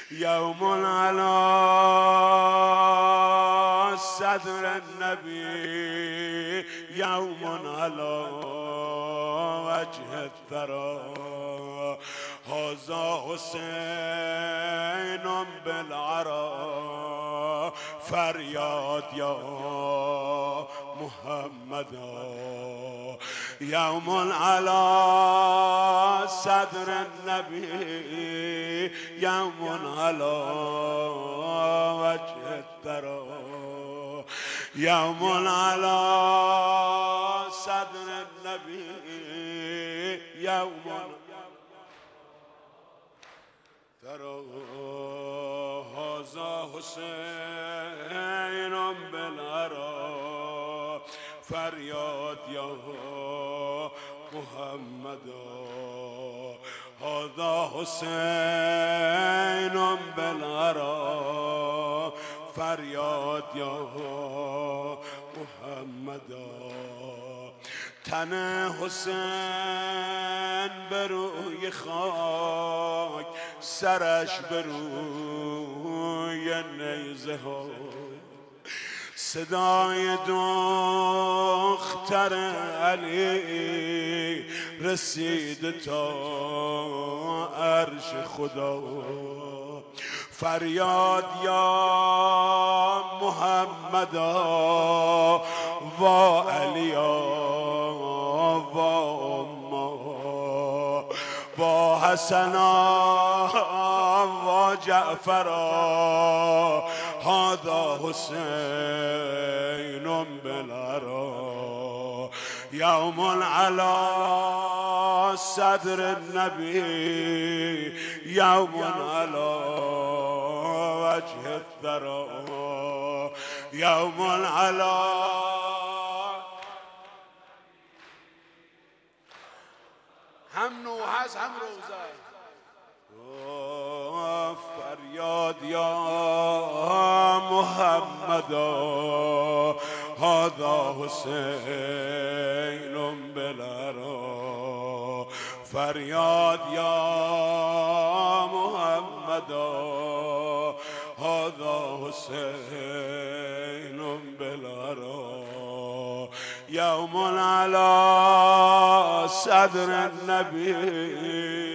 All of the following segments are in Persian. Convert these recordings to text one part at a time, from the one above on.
يوم على صدر النبي، يوم على وجه الثرى. هذا حسين بالعرى، فریاد یا محمد. يوم على صدر النبي، يوم على وجه الثرى. يوم على صدر النبي، يوم ترى. هذا حسين بالعرى، فریاد یا محمد. هذا حسين بالعرى، فریاد یا محمد. تن حسین بر روی خاک، سرش بر روی نیزه ها. صدای دختر علی رسید تا عرش خدا. فریاد یا محمدا و علیا و اما و حسنا و جعفرا. هذا حسين بالعرى، يوم على صدر النبي، يوم على وجه الثرى. يوم على هم نوحس هم روزه. فریاد یا محمد، هذا حسين بالعرى. فریاد یا محمد، هذا حسين بالعرى. يوم على صدر النبي،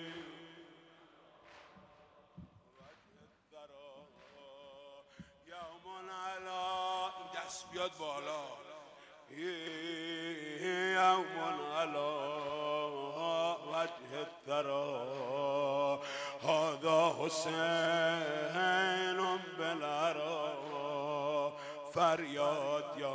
بیاد بالا. يوم على وجه الثرى. هذا حسين بالعرى، فریاد یا.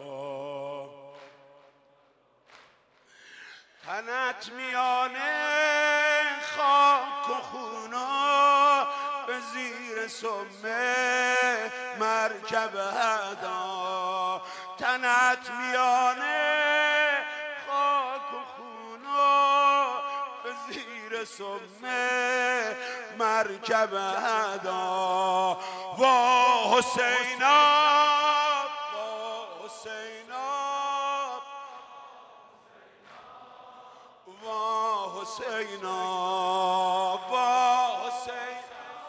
تنت میانه خاک و خونا، به زیر سمه مرکب هدا. تنت میانه خاک و خونا، به زیر سمه مرکب هدا. و حسینا و حسینا و حسینا و حسینا.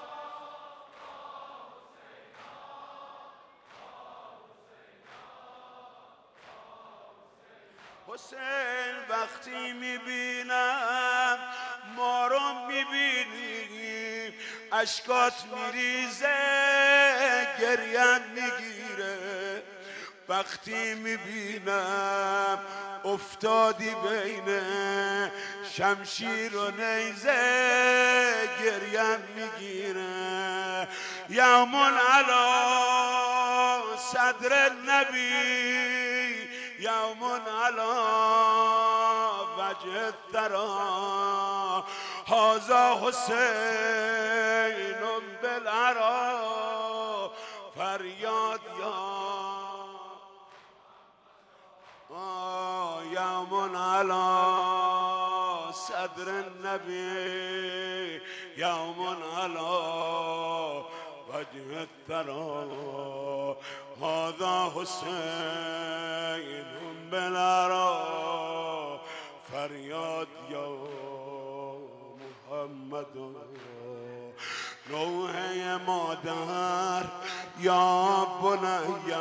حسین وقتی میبینم ما رو میبینی، اشکات میریزه گریت میگیره. وقتی میبینم افتادی بین شمشیر و نیزه گریت میگیره. یوم علی صدر النبی، يوم على وجه الثرى. هذا حسين بالعرى، فریاد یا. يوم على صدر النبي، يوم على وجه الثرى. هذا حسين بالعرى، فریاد یا محمد. نوحه مادر یا بنی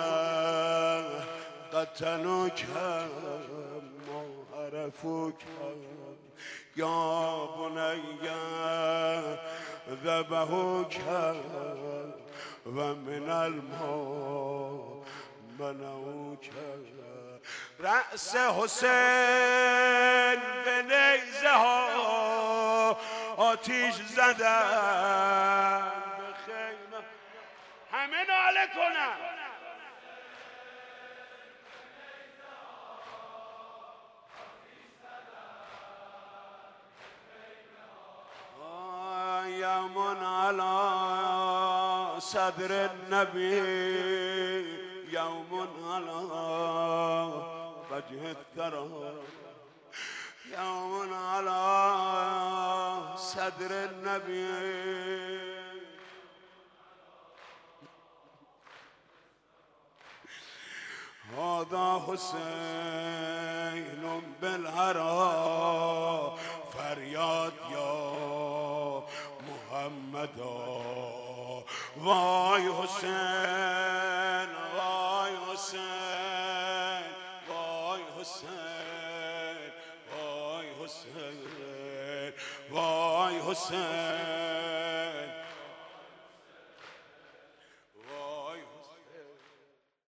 قتلوک ما عرفوک یا بنی ذبحوک و من الماء منعوک. رأس حسین به نیزه ها آتیش زدن به خیمه. همه ناله کنن یمن علی صدر النبی یوم علی وجه الثرى یوم علی صدر النبی. هذا حسین بالهرا فریاد یا محمدا. وای حسین وای حسین وای حسین وای حسین وای حسین